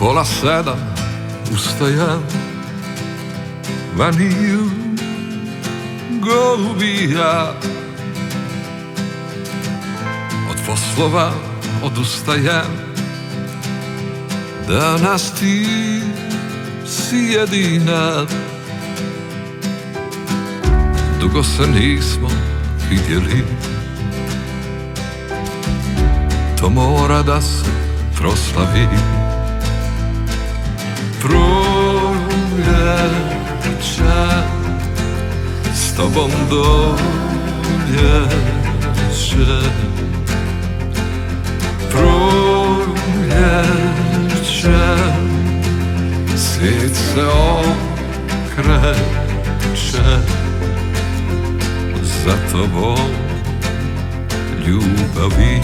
pola 7 ustajem, vanilju golubija. Od poslova odustajem, danas ti si jedina. Dugo se nismo vidjeli, to mora da se proslavi. Proljeće s tobom doljeće, proljeće svijet se okreće za tobom ljubavi.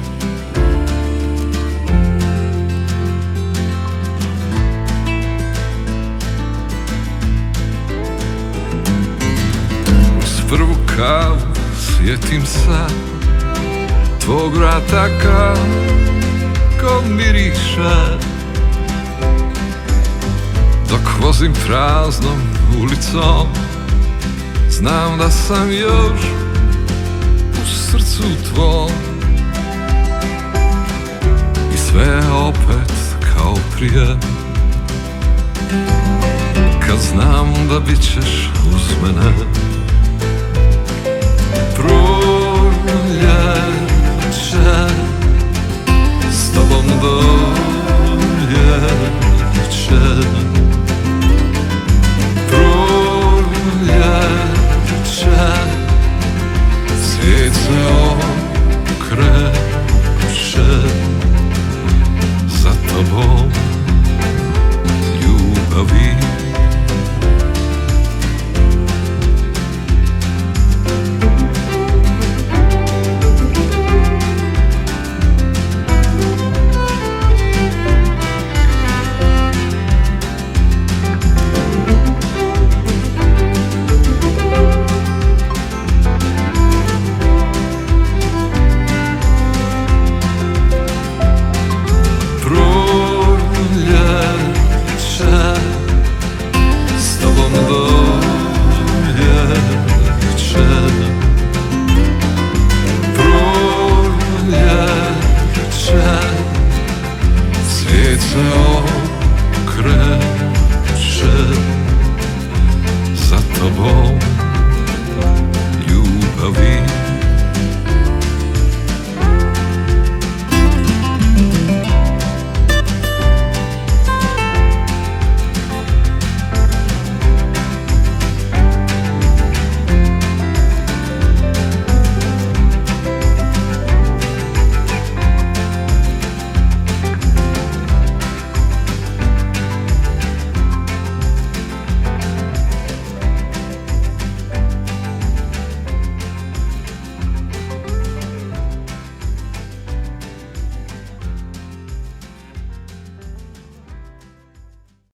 Prvu kavu sjetim se tvog vrata kako miriše, dok vozim praznom ulicom, znam da sam još u srcu tvom. I sve je opet kao prije, kad znam da bit ćeš uz mene. Proljeće s tobom doljeće,